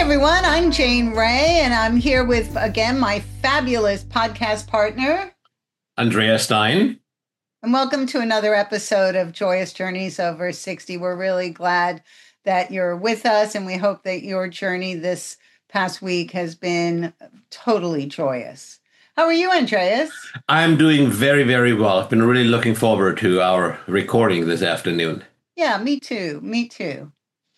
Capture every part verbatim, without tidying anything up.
everyone. I'm Jane Ray, and I'm here with, again, my fabulous podcast partner, Andrea Stein. And welcome to another episode of Joyous Journeys Over sixty. We're really glad that you're with us, and we hope that your journey this past week has been totally joyous. How are you, Andreas? I'm doing very, very well. I've been really looking forward to our recording this afternoon. Yeah, me too. Me too.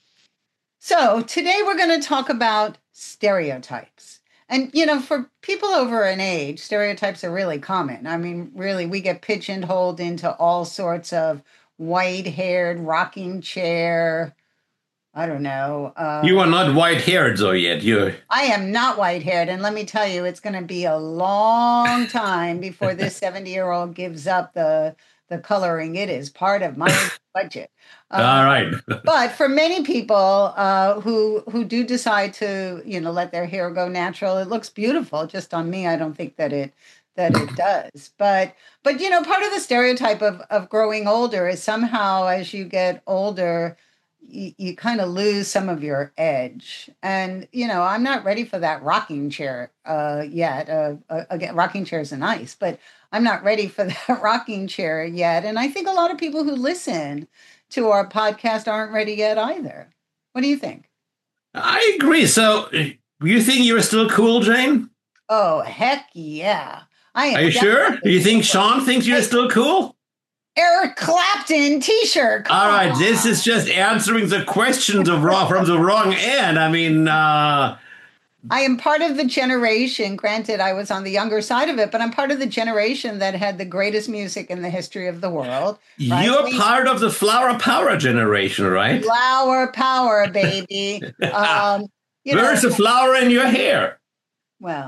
So today we're going to talk about stereotypes. And, you know, for people over an age, stereotypes are really common. I mean, really, we get pigeonholed into all sorts of white-haired, rocking chair, I don't know. Uh, you are not white-haired, though, yet. You're... I am not white-haired. And let me tell you, it's going to be a long time before this seventy-year-old gives up the, the coloring. It is part of my budget. Um, All right. But for many people uh, who who do decide to, you know, let their hair go natural, it looks beautiful. Just on me, I don't think that it that it does. But but you know, part of the stereotype of of growing older is somehow as you get older, you, you kind of lose some of your edge. And you know, I'm not ready for that rocking chair uh, yet. Uh, uh, again, rocking chairs are nice, but I'm not ready for that rocking chair yet. And I think a lot of people who listen to our podcast aren't ready yet either. What do you think? I agree. So you think you're still cool, Jane? Oh, heck yeah. I am. Are you sure? Do you think Sean thinks you're hey, still cool? Eric Clapton t-shirt. Come All right. On. This is just answering the questions of raw from the wrong end. I mean, uh, I am part of the generation, granted I was on the younger side of it, but I'm part of the generation that had the greatest music in the history of the world. Right? You're we, part of the flower power generation, right? Flower power, baby. um, you Where's know, the flower in your hair? Well.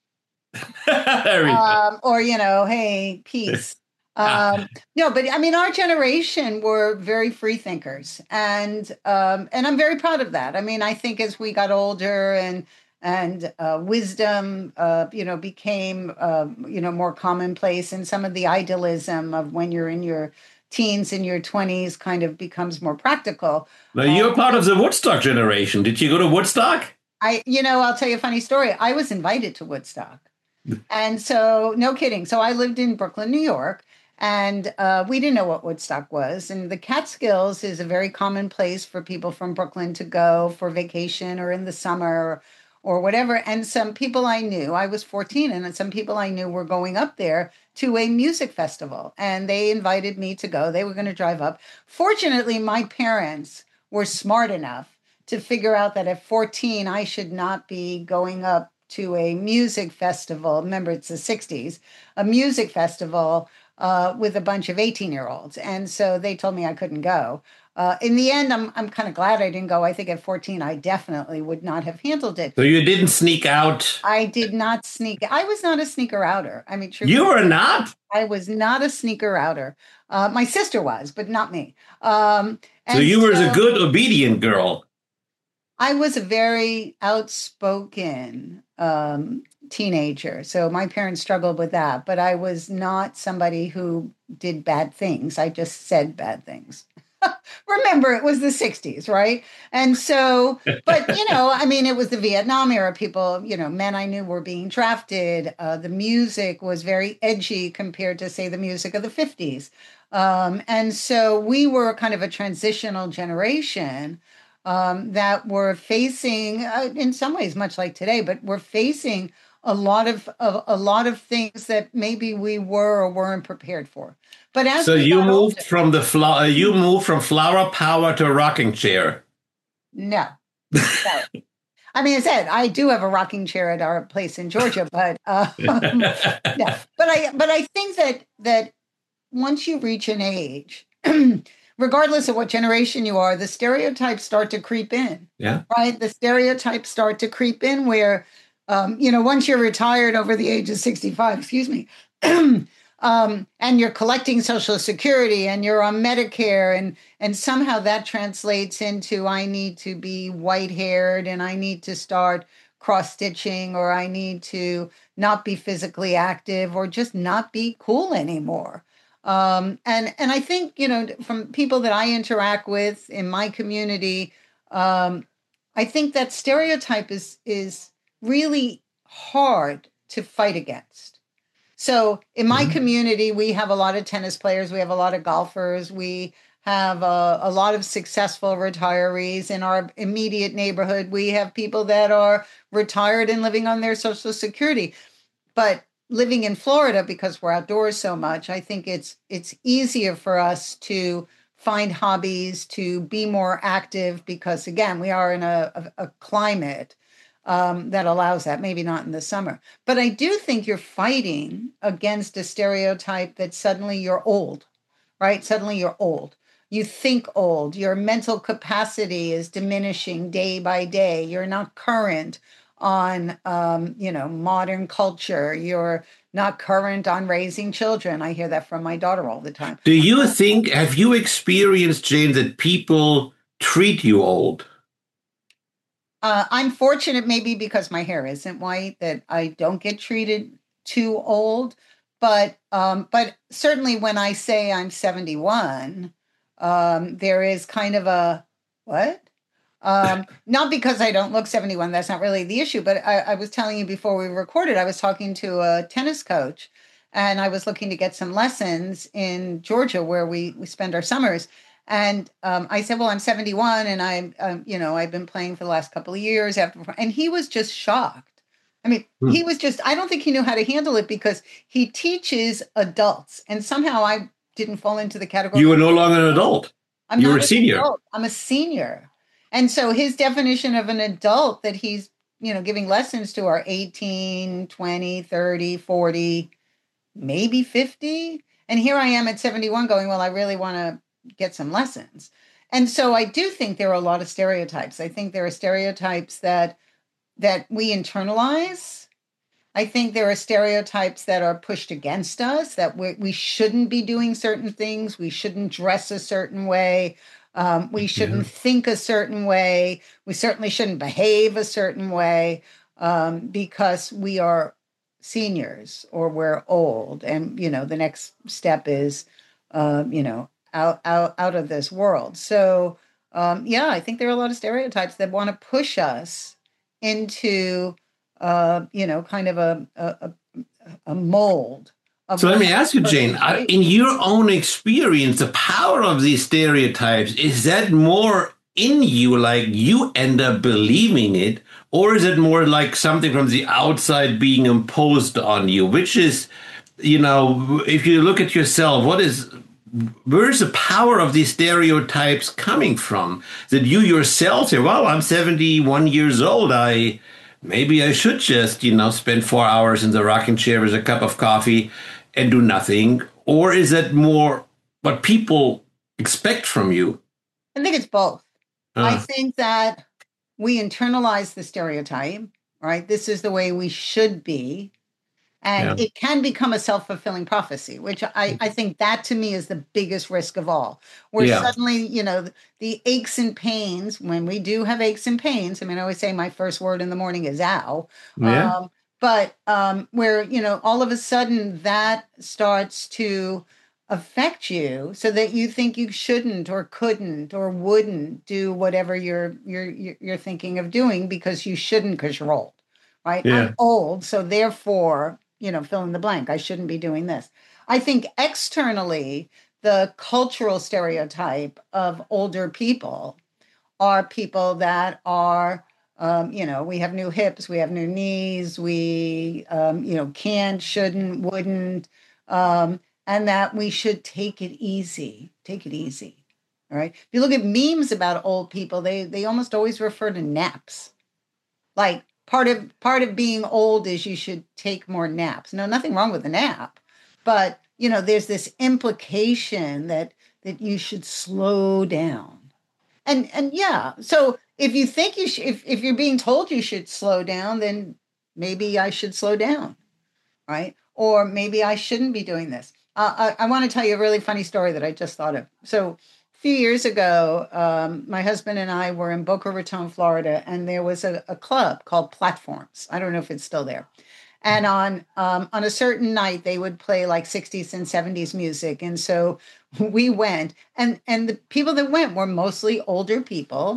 there we um, go. Or, you know, hey, peace. um, no, but I mean, our generation were very free thinkers. And, um, and I'm very proud of that. I mean, I think as we got older and And uh, wisdom, uh, you know, became, uh, you know, more commonplace. And some of the idealism of when you're in your teens and your twenties kind of becomes more practical. Now, you're um, part of the Woodstock generation. Did you go to Woodstock? I, you know, I'll tell you a funny story. I was invited to Woodstock. And so, no kidding. So I lived in Brooklyn, New York. And uh, we didn't know what Woodstock was. And the Catskills is a very common place for people from Brooklyn to go for vacation or in the summer or whatever. And some people I knew, I was fourteen, and some people I knew were going up there to a music festival. And they invited me to go. They were going to drive up. Fortunately, my parents were smart enough to figure out that at fourteen, I should not be going up to a music festival. Remember, it's the sixties, a music festival uh, with a bunch of eighteen-year-olds. And so they told me I couldn't go. Uh, in the end, I'm I'm kind of glad I didn't go. I think at fourteen, I definitely would not have handled it. So you didn't sneak out? I did not sneak. I was not a sneaker outer. I mean, you were not? I was not a sneaker outer. Uh, my sister was, but not me. Um, so you were so, a good, obedient girl. I was a very outspoken um, teenager. So my parents struggled with that. But I was not somebody who did bad things. I just said bad things. Remember, it was the sixties, right? And so, but, you know, I mean, it was the Vietnam era. People, you know, men I knew were being drafted. Uh, the music was very edgy compared to, say, the music of the fifties. Um, and so we were kind of a transitional generation um, that were facing, uh, in some ways, much like today, but we're facing a lot of, of a lot of things that maybe we were or weren't prepared for. But as so you moved older, from the flower, you moved from flower power to a rocking chair. No, no. I mean, I said I do have a rocking chair at our place in Georgia, but um, no. But I but I think that that once you reach an age, regardless of what generation you are, the stereotypes start to creep in. Yeah, right. The stereotypes start to creep in where, um, you know, once you're retired over the age of sixty-five, excuse me. Um, and you're collecting Social Security and you're on Medicare and and somehow that translates into I need to be white-haired and I need to start cross-stitching or I need to not be physically active or just not be cool anymore. Um, and, and I think, you know, from people that I interact with in my community, um, I think that stereotype is is really hard to fight against. So in my Mhm. community, we have a lot of tennis players, we have a lot of golfers, we have a, a lot of successful retirees in our immediate neighborhood. We have people that are retired and living on their Social Security. But living in Florida, because we're outdoors so much, I think it's it's easier for us to find hobbies, to be more active, because again, we are in a, a, a climate um, that allows that, maybe not in the summer. But I do think you're fighting against a stereotype that suddenly you're old, right? Suddenly you're old. You think old. Your mental capacity is diminishing day by day. You're not current on, um, you know, modern culture. You're not current on raising children. I hear that from my daughter all the time. Do you think, have you experienced, Jane, that people treat you old? Uh, I'm fortunate, maybe because my hair isn't white, that I don't get treated too old. But um, but certainly when I say I'm seventy-one, um, there is kind of a what? Um, not because I don't look seventy-one, that's not really the issue. But I, I was telling you before we recorded, I was talking to a tennis coach, and I was looking to get some lessons in Georgia where we we spend our summers. And um, I said, well, I'm seventy-one and I'm, um, you know, I've been playing for the last couple of years after, and he was just shocked. I mean, Hmm. he was just, I don't think he knew how to handle it because he teaches adults. And somehow I didn't fall into the category. You were no longer an adult. I'm You were not a an senior. adult. I'm a senior. And so his definition of an adult that he's, you know, giving lessons to are eighteen, twenty, thirty, forty, maybe fifty. And here I am at seventy-one going, well, I really want to get some lessons. And so I do think there are a lot of stereotypes. I think there are stereotypes that that we internalize. I think there are stereotypes that are pushed against us, that we, we shouldn't be doing certain things. We shouldn't dress a certain way. Um, we Yeah. shouldn't think a certain way. We certainly shouldn't behave a certain way um, because we are seniors or we're old. And, you know, the next step is, uh, you know, out, out, out of this world. So, um, yeah, I think there are a lot of stereotypes that want to push us into uh, you know, kind of a, a, a mold of So let what me ask you, a Jane, person should uh, be. in your own experience, the power of these stereotypes, is that more in you, like you end up believing it, or is it more like something from the outside being imposed on you? Which is, you know, if you look at yourself, what is, where is the power of these stereotypes coming from? That you yourself say, well, I'm seventy-one years old. I maybe I should just, you know, spend four hours in the rocking chair with a cup of coffee and do nothing? Or is it more what people expect from you? I think it's both. I Uh, think that we internalize the stereotype, right? This is the way we should be. And yeah. it can become a self-fulfilling prophecy, which I, I think that to me is the biggest risk of all. Where Yeah. suddenly, you know, the, the aches and pains, when we do have aches and pains, I mean, I always say my first word in the morning is ow. Yeah. Um, but um, where, you know, all of a sudden that starts to affect you so that you think you shouldn't or couldn't or wouldn't do whatever you're you're you're thinking of doing because you shouldn't because you're old, right? I'm Yeah. old, so therefore, you know, fill in the blank. I shouldn't be doing this. I think externally, the cultural stereotype of older people are people that are, um, you know, we have new hips, we have new knees, we, um, you know, can, shouldn't, wouldn't, um, and that we should take it easy. Take it easy. All right. If you look at memes about old people, they they almost always refer to naps. Like part of part of being old is you should take more naps. No, nothing wrong with a nap, but you know, there's this implication that that you should slow down. And and yeah, so if you think you should, if if you're being told you should slow down, then maybe I should slow down, right? Or maybe I shouldn't be doing this. Uh, I, I want to tell you a really funny story that I just thought of. So a few years ago, um, my husband and I were in Boca Raton, Florida, and there was a, a club called Platforms. I don't know if it's still there. And on um, on a certain night, they would play like sixties and seventies music. And so we went, and and the people that went were mostly older people,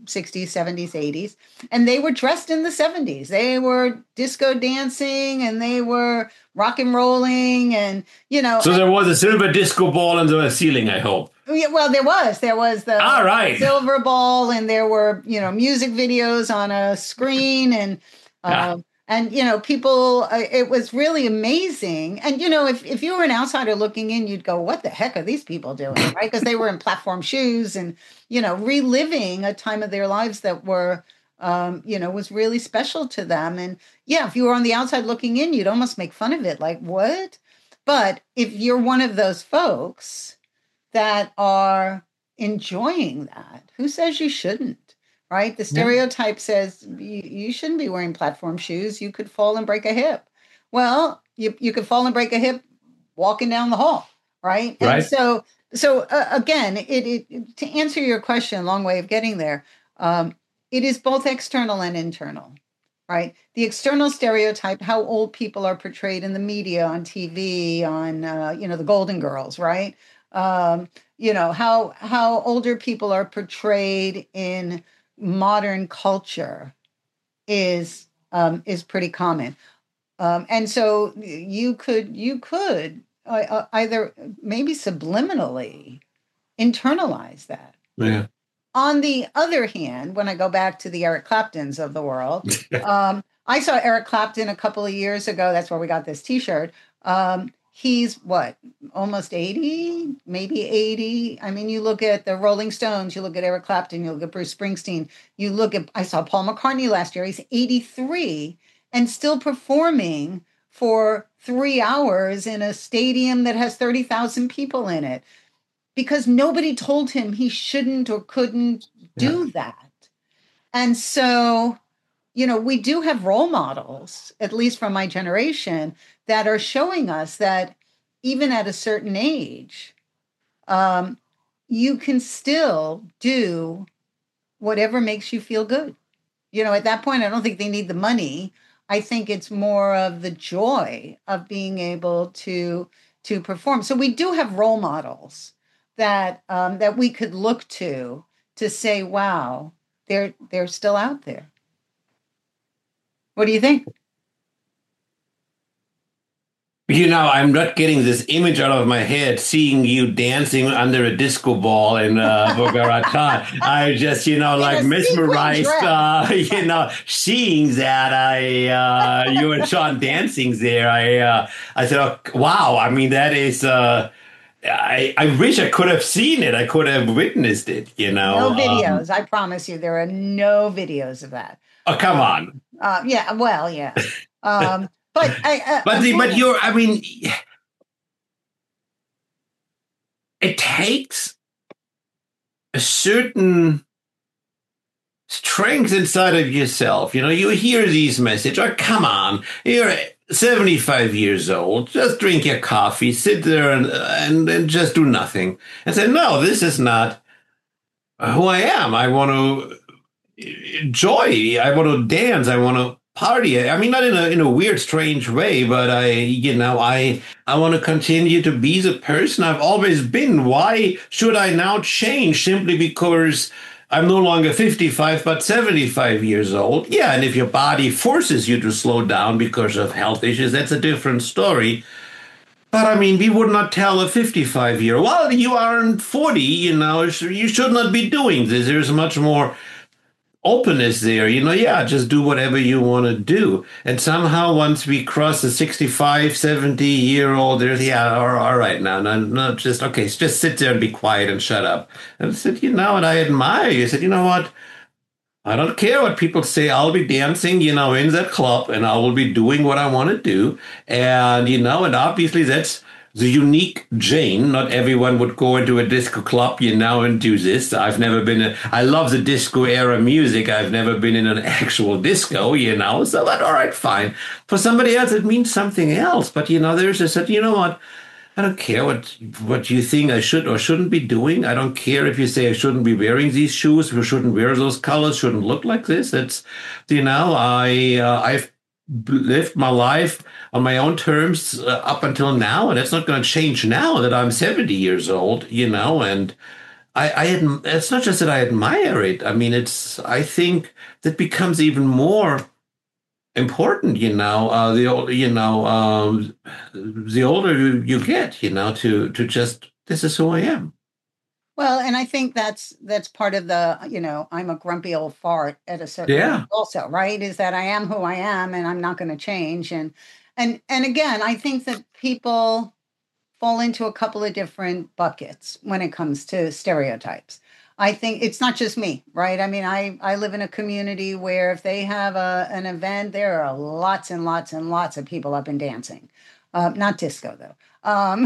sixties, seventies, eighties, and they were dressed in the seventies. They were disco dancing and they were rock and rolling, and, you know. So there was a silver disco ball on the ceiling, I hope. Yeah, well, there was. There was the All right. silver ball, and there were, you know, music videos on a screen, and um, yeah. and you know, people. Uh, it was really amazing. And you know, if if you were an outsider looking in, you'd go, "What the heck are these people doing?" Right? Because they were in platform shoes, and you know, reliving a time of their lives that were, um, you know, was really special to them. And yeah, if you were on the outside looking in, you'd almost make fun of it, like, "What?" But if you're one of those folks that are enjoying that, who says you shouldn't, right? The stereotype yeah. says you, you shouldn't be wearing platform shoes. You could fall and break a hip. Well, you, you could fall and break a hip walking down the hall, right? Right. And so, so uh, again, it, it to answer your question, long way of getting there, um, it is both external and internal, right? The external stereotype, how old people are portrayed in the media, on T V, on, uh, you know, the Golden Girls, right? Um, you know, how how older people are portrayed in modern culture is um, is pretty common, um, and so you could you could uh, either maybe subliminally internalize that. Yeah. On the other hand, when I go back to the Eric Claptons of the world, um, I saw Eric Clapton a couple of years ago. That's where we got this T-shirt. Um, He's what, almost eighty, maybe eighty. I mean, you look at the Rolling Stones, you look at Eric Clapton, you look at Bruce Springsteen, you look at, I saw Paul McCartney last year. He's eighty-three and still performing for three hours in a stadium that has thirty thousand people in it, because nobody told him he shouldn't or couldn't do yeah. that. And so, you know, we do have role models, at least from my generation, that are showing us that even at a certain age, um, you can still do whatever makes you feel good. You know, at that point, I don't think they need the money. I think it's more of the joy of being able to to perform. So we do have role models that um, that we could look to to say, wow, they're they're still out there. What do you think? You know, I'm not getting this image out of my head, seeing you dancing under a disco ball in uh, Boca Raton. I just, you know, like mesmerized, uh, you know, seeing that. I, uh, you and Sean dancing there. I, uh, I said, oh, wow. I mean, that is, uh, I, I wish I could have seen it. I could have witnessed it, you know. No videos. Um, I promise you, there are no videos of that. Oh, come um, on. Uh, yeah, well, yeah. Um, but I, uh, but the, but you're, I mean, it takes a certain strength inside of yourself. You know, you hear these messages, oh, come on, you're seventy-five years old, just drink your coffee, sit there and, and, and just do nothing. And say, no, this is not who I am. I want to enjoy, I want to dance, I want to party. I mean, not in a in a weird, strange way, but I, you know, I I want to continue to be the person I've always been. Why should I now change simply because I'm no longer fifty-five, but seventy-five years old? Yeah, and if your body forces you to slow down because of health issues, that's a different story. But I mean, we would not tell a fifty-five-year-old, well, you aren't forty, you know, you should not be doing this. There's much more openness there, you know, yeah, just do whatever you want to do. And somehow once we cross the sixty-five, seventy year old, there's, yeah, all, all right, now, no, no, just, okay, just sit there and be quiet and shut up. And I said, you know, and I admire you. I said, you know what? I don't care what people say. I'll be dancing, you know, in that club, and I will be doing what I want to do. And, you know, and obviously that's the unique Jane. Not everyone would go into a disco club, you know, and do this. I've never been, a, I love the disco era music. I've never been in an actual disco, you know, so but all right, fine. For somebody else, it means something else. But, you know, there's this, you know what? I don't care what what you think I should or shouldn't be doing. I don't care if you say I shouldn't be wearing these shoes, we shouldn't wear those colors, shouldn't look like this. It's, you know, I, uh, I've lived my life on my own terms uh, up until now, and it's not going to change now that I'm seventy years old, you know, and I, I adm- it's not just that I admire it. I mean, it's, I think that becomes even more important, you know, uh, the, ol- you know, um, the older you, you get, you know, to, to just, this is who I am. Well, and I think that's that's part of the, you know, I'm a grumpy old fart at a certain age Yeah. also, right? Is that I am who I am and I'm not going to change. And and and again, I think that people fall into a couple of different buckets when it comes to stereotypes. I think it's not just me, right? I mean, I, I live in a community where if they have a, an event, there are lots and lots and lots of people up and dancing. Uh, not disco, though. Um,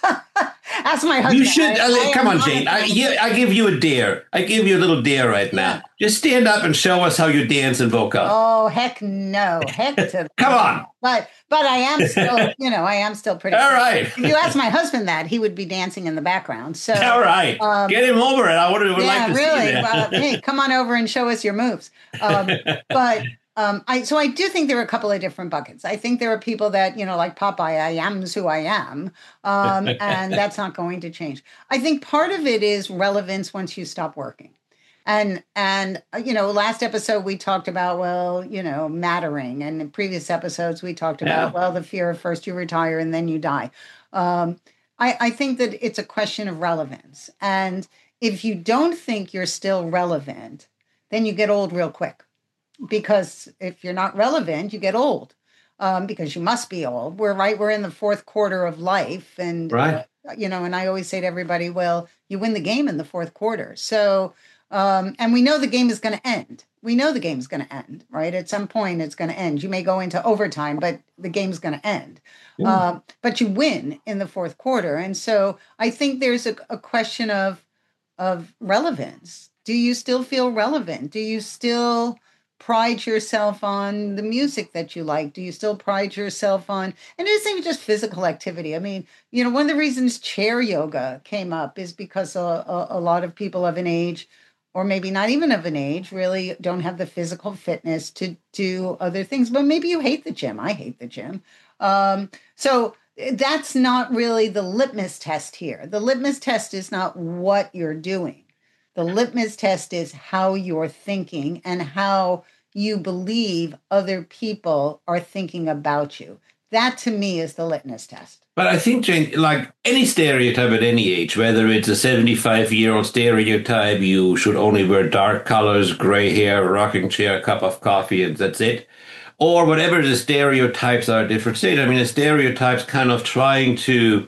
ask my You husband. should I, uh, I come am on, not a Jane. I, dancer. you, I give you a dare. I give you a little dare right Yeah. now. Just stand up and show us how you dance in vocal. Oh, heck no. Heck to the Come no. on. But but I am still, you know, I am still pretty All cool. right. If you ask my husband that, he would be dancing in the background. So All right. um Get him over it. I would, would like yeah, to see really. Uh, hey, that. come on over and show us your moves. Um, but um, I so I do think there are a couple of different buckets. I think there are people that, you know, like Popeye, I am's who I am, um, and that's not going to change. I think part of it is relevance once you stop working. And and uh, you know, last episode we talked about, well, you know, mattering, and in previous episodes we talked about, Yeah. well, the fear of first you retire and then you die. Um, I, I think that it's a question of relevance, and if you don't think you're still relevant, then you get old real quick. Because if you're not relevant, you get old. Um, because you must be old. We're right. We're in the fourth quarter of life, and uh, Right. you know, and I always say to everybody, well, you win the game in the fourth quarter. So, um, and we know the game is going to end. We know the game is going to end, right? At some point, it's going to end. You may go into overtime, but the game's going to end. Yeah. Um, but you win in the fourth quarter, and so I think there's a, a question of of relevance. Do you still feel relevant? Do you still pride yourself on the music that you like? Do you still pride yourself on, and it isn't even just physical activity. I mean, you know, one of the reasons chair yoga came up is because a, a, a lot of people of an age, or maybe not even of an age, really don't have the physical fitness to do other things. But maybe you hate the gym. I hate the gym. Um, so that's not really the litmus test here. The litmus test is not what you're doing. The litmus test is how you're thinking and how you believe other people are thinking about you. That to me is the litmus test. But I think, Jane, like any stereotype at any age, whether it's a seventy-five year old stereotype, you should only wear dark colors, gray hair, rocking chair, cup of coffee, and that's it. Or whatever the stereotypes are at different stage. I mean, the stereotypes kind of trying to,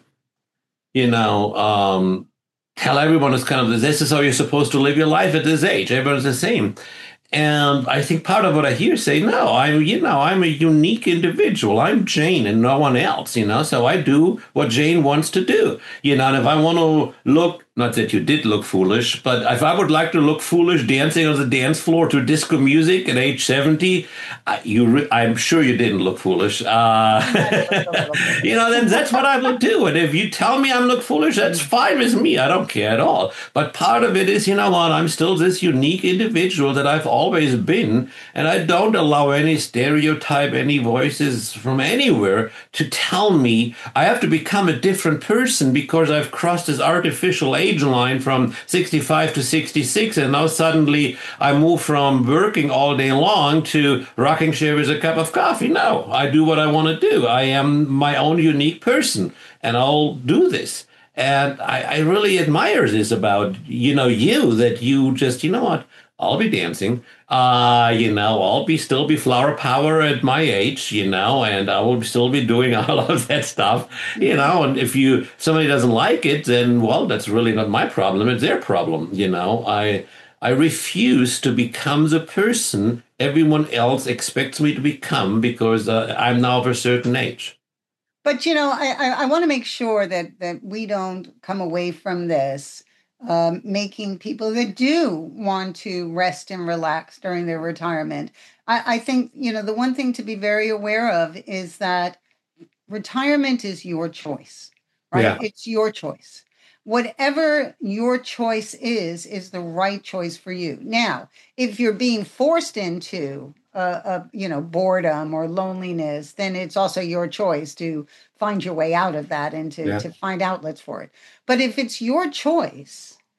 you know, um, tell everyone it's kind of this is how you're supposed to live your life at this age. Everyone's the same. And I think part of what I hear say, no, I'm, you know, I'm a unique individual. I'm Jane and no one else, you know, so I do what Jane wants to do, you know, and if I want to look, not that you did look foolish, but if I would like to look foolish dancing on the dance floor to disco music at age seventy, uh, you, re- I'm sure you didn't look foolish. Uh, you know, then that's what I will do. And if you tell me I'm look foolish, that's fine with me. I don't care at all. But part of it is, you know what, I'm still this unique individual that I've always been, and I don't allow any stereotype, any voices from anywhere to tell me I have to become a different person because I've crossed this artificial age line from sixty-five to sixty-six, and now suddenly I move from working all day long to rocking chair with a cup of coffee. No, I do what I want to do. I am my own unique person, and I'll do this. And I, I really admire this about, you know, you, that you just, you know what, I'll be dancing. Uh, you know, I'll be still be flower power at my age, you know, and I will still be doing all of that stuff, you know. And if you somebody doesn't like it, then well, that's really not my problem. It's their problem, you know. I I refuse to become the person everyone else expects me to become because uh, I'm now of a certain age. But you know, I I, I want to make sure that that we don't come away from this um, making people that do want to rest and relax during their retirement. I, I think you know the one thing to be very aware of is that retirement is your choice, right? Yeah. It's your choice. Whatever your choice is, is the right choice for you. Now, if you're being forced into a, a you know boredom or loneliness, then it's also your choice to find your way out of that and to Yeah. to find outlets for it. But if it's your choice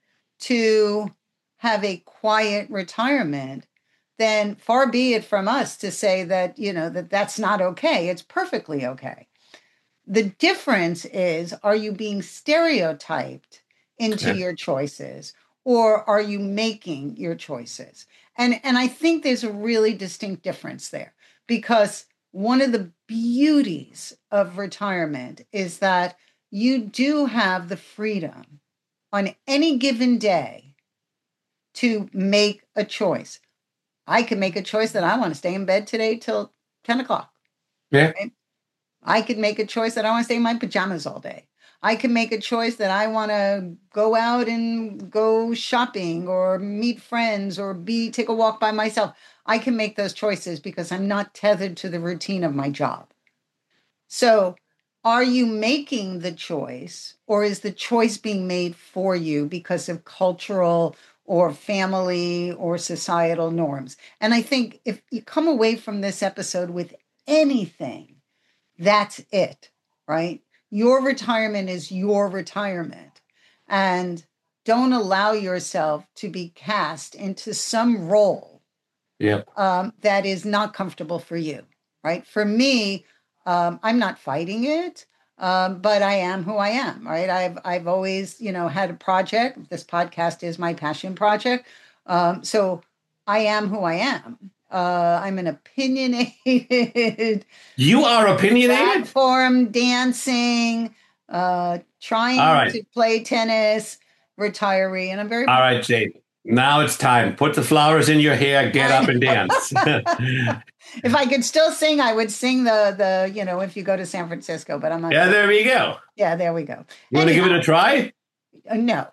to have a quiet retirement, then far be it from us to say that, you know, that that's not okay. It's perfectly okay. The difference is, are you being stereotyped into Okay. your choices, or are you making your choices? And, and I think there's a really distinct difference there, because one of the beauties of retirement is that you do have the freedom on any given day to make a choice. I can make a choice that I want to stay in bed today till ten o'clock. Yeah. Right? I could make a choice that I want to stay in my pajamas all day. I can make a choice that I want to go out and go shopping or meet friends or be take a walk by myself. I can make those choices because I'm not tethered to the routine of my job. So are you making the choice, or is the choice being made for you because of cultural or family or societal norms? And I think if you come away from this episode with anything, that's it, right? Your retirement is your retirement. And don't allow yourself to be cast into some role Yep. um, that is not comfortable for you, right? For me, um, I'm not fighting it, um, but I am who I am, right? I've I've always, you know, had a project. This podcast is my passion project. Um, so I am who I am. Uh, I'm an opinionated, You are opinionated? platform dancing, uh, trying All right. to play tennis, retiree, and I'm very All right, Jane. Now it's time. Put the flowers in your hair, get up and dance. If I could still sing, I would sing the the you know, if you go to San Francisco, but I'm not. Yeah, there we go. Yeah, there we go. You want to give it Anyhow, a try? uh, no,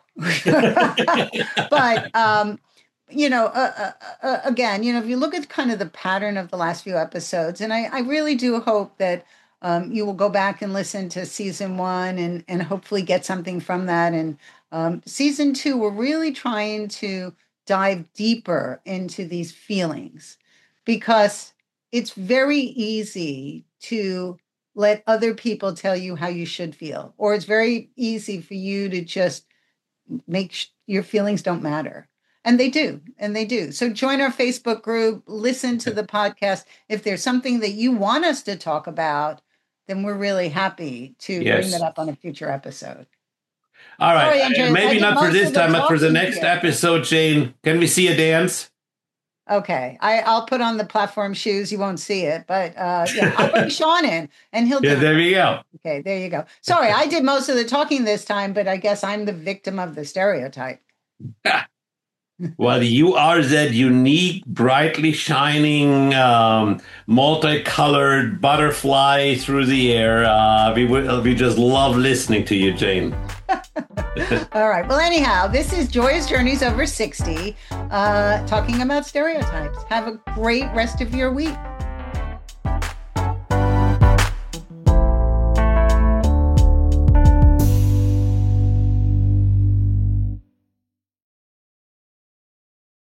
but um, you know, uh, uh, uh, again, you know, if you look at kind of the pattern of the last few episodes, and I, I really do hope that um, you will go back and listen to season one and and hopefully get something from that. And um, season two, we're really trying to dive deeper into these feelings, because it's very easy to let other people tell you how you should feel, or it's very easy for you to just make sh- your feelings don't matter. And they do, and they do. So join our Facebook group, listen to the podcast. If there's something that you want us to talk about, then we're really happy to Yes. bring that up on a future episode. All right. Sorry, Andreas, Uh, I Maybe did not for most this of the time, but for the talking next here. episode, Jane. Can we see a dance? Okay, I, I'll put on the platform shoes. You won't see it, but uh, yeah, I'll bring Sean in, and he'll Yeah, do there it. we go. Okay, there you go. Sorry, I did most of the talking this time, but I guess I'm the victim of the stereotype. Well, you are that unique, brightly shining, um, multicolored butterfly through the air. Uh, we would, we just love listening to you, Jane. All right. Well, anyhow, this is Joyous Journeys Over sixty, uh, talking about stereotypes. Have a great rest of your week.